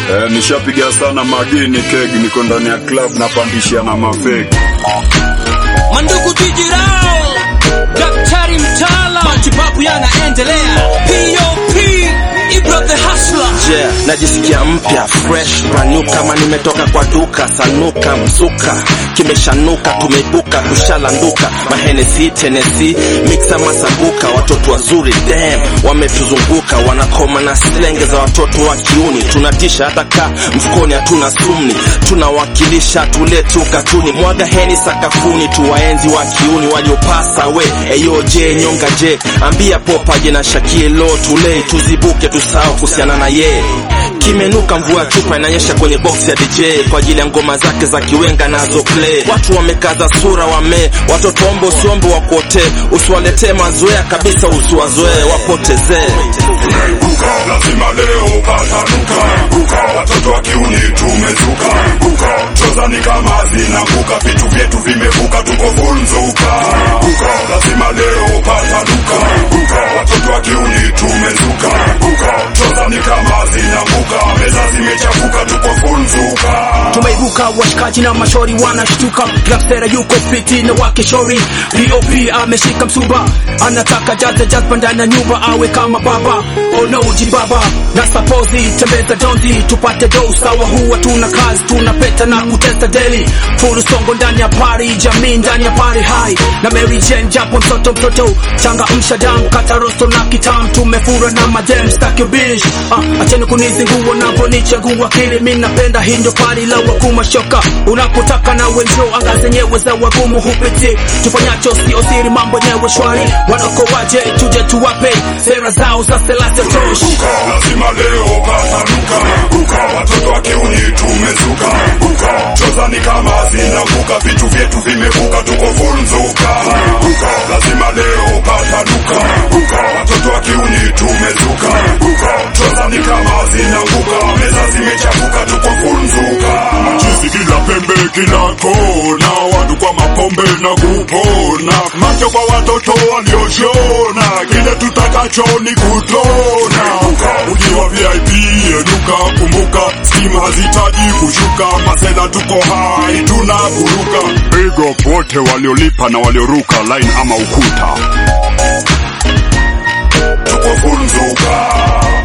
Nishapiga sana magini keg, niko ndani ya club na pandishia na mafeki. Mandugu Dijirao, Daktari Mtala, matibabu yanaendelea. POP, Ibra the Hustler. Yeah, najisikia mpya, fresh, brand new kama nimetoka kwa duka. Sanuka, mzuka, kimeshanuka, tumeibuka, tushalanduka. Mahenesi, Tennessee, mixa masabuka. Watoto wazuri, damn, wametuzunguka. Wanakoma na slenge za watoto wa kiuni. Tunatisha hata ka mfukoni hatuna sumni. Tunawakilisha tuletu katuni. Mwaga heni sakafuni, tuwaenzi wa kiuni waliopasa we. Eyo je, nyonga je, ambia popa je na shakie lo tulei. Tuzibuke tusao kusiana na ye. Kimenuka mvua chupa inanyesha kwenye box ya DJ. Kwa ajili ya ngoma zake za kiwenga nazo play. Watu wamekaza sura watoto ombo usiombo wakote. Usiwalete mazoea kabisa, usiwazoe wapoteze. Buka, lazima leo patanuka. Buka, watoto wa kiuni tumezuka. Buka, choza ni kama zinaanguka. Vitu vyetu vimevuka, tuko funzuka. Buka, lazima leo patanuka. Buka, watoto wa kiuni tumezuka. Buka, choza ni kama zinaanguka. Meza zimechafuka, tuko funzuka. Tumeibuka washikaji na mashori wanashtuka. Gangstera yuko fiti na wake shori. POP ameshika msuba, anataka jazba ndani ya nyumba awe kama baba. Oh no jibaba, na sapozi tembeza dondi. Tupate do sawa, huwa tuna kazi, tunapeta na kutesta daily. Full songo ndani ya party, jamii ndani ya party high. Na Mary Jane japo mtoto changa mshadamu, kata rosto na kitam. Tumefura na madem, stack your bitch. Acheni kunizingua na kunichagua kile mimi napenda. Hii ndio party la wakuma shoka. Unapotaka na wenjo anga zenyewe za wagumu hupiti. Tufanyacho sio siri, mambo nyewe shwari. Wanako waje tuje tuwape sera zao za selasa tosh. Buka, lazima leo patanuka. Buka, watoto wa kiuni tumezuka. Buka, choza ni kama zinaanguka. Vitu vyetu vimevuka, tuko funzuka. Buka, lazima leo patanuka. Buka, watoto wa kiuni tumezuka. Buka, choza ni kama zinaanguka. Meza zimechafuka, tuko funzuka. Machizi kila pembe kila kona. Watu kwa mapombe na kupona. Macho kwa watoto walioshona. Kile tutakacho ni kutona. Ukiwa VIP enuka, kumbuka steam hazitaji kushuka. Masela tuko high, tunaburuka. Big up wote waliolipa na walioruka line ama ukuta. Tuko funzuka.